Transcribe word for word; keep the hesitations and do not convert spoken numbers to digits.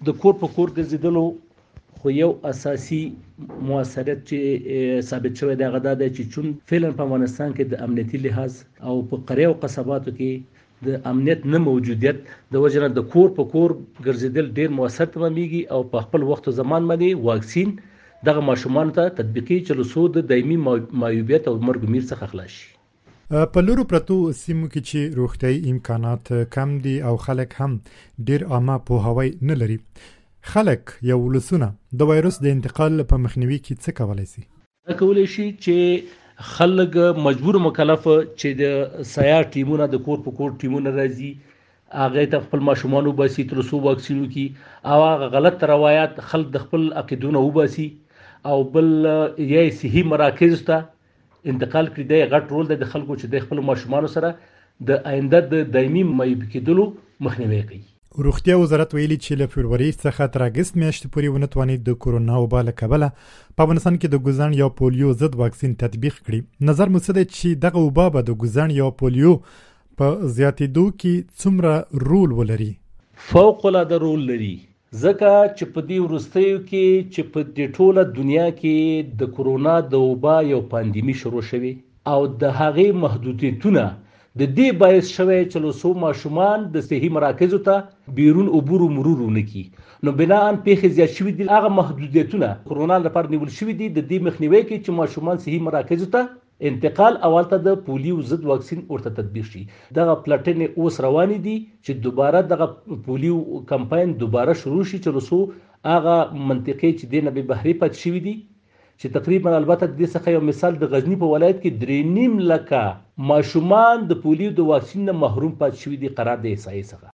د کور په کور ګرځېدلو خو یو اساسي موثریت چې ثابت شوی دی هغه دا دی چې چون فعلا په افغانستان کې د امنیتي لحاظ او په قریو قصباتو کې د امنیت نه موجودیت د وجه نه د کور په کور ګرځېدل ډېر موثر تمامېږي او په خپل وخت او زمان باندې واکسین دغه ماشومانو ته تطبیقي چې له څو د دایمي معیوبیت او مرګ میر څخه خلاص شي. په لورو پرتو سیمو کې چې روغتیايي امکانات کم دي او خلک هم ډېر عامه پوهاوی نه لري، خلک یا ولسونه د وایرس د انتقال په مخنیوي کې څه کولی شي؟ دا کولی شي چې خلک مجبور مکلف چې د سیار ټیمونه د کور په کور ټیمونه راځي، هغه ته خپل ماشومان وباسي تر څو واکسین وکړي او هغه غلط روایت خلک د خپل عقیدونه وباسي او بل یې صحي مراکز ته انتقال کړي. دی غټ رول دی د خلکو چې د خپل ماشومانو سره د آینده د دایمي معیوب کېدلو مخنیوی کوي. روغتیا وزارت ویلي چې له فبروري څخه تر اګست میاشتې پورې ونه توانید د کورونا وبا له کبله په افغانستان کې د ګوزن یا پولیو ضد واکسین تطبیق کړي. نظر مو څه دی چې دغه وبا به د ګوزن یا پولیو په زیاتېدو کې څومره رول ولري؟ فوق العاده رول لري، ځکه چې په دې وروستیو کې چې په دې ټوله دنیا کې د کورونا د وبا یو پاندیمي شروع شوی او د هغې محدودیتونه د دې باعث شوی چې له څو ماشومان د صحي مراکزو ته بیرون عبور و مرور ونه کړي، نو بناءً پیښې زیات شوي دي. هغه محدودیتونه کورونا لپاره نیول شوي دي د دې مخنیوي کې چې ماشومان صحي مراکزو ته انتقال اول ته د پولیو ضد واکسین ورته تطبیق شي. دغه پلټنې اوس روانې دي چې دوباره دغه پولیو کمپاین دوباره شروع شي چې له څو هغه منطقې چې دې نه بې بهرې پاتې شوي دي چې تقریبا البته د دې څخه یو مثال د غزني په ولایت کې درې نیم لکه ماشومان د پولیو د واکسین نه محروم پاتې شوي دي قرار د احصایې څخه.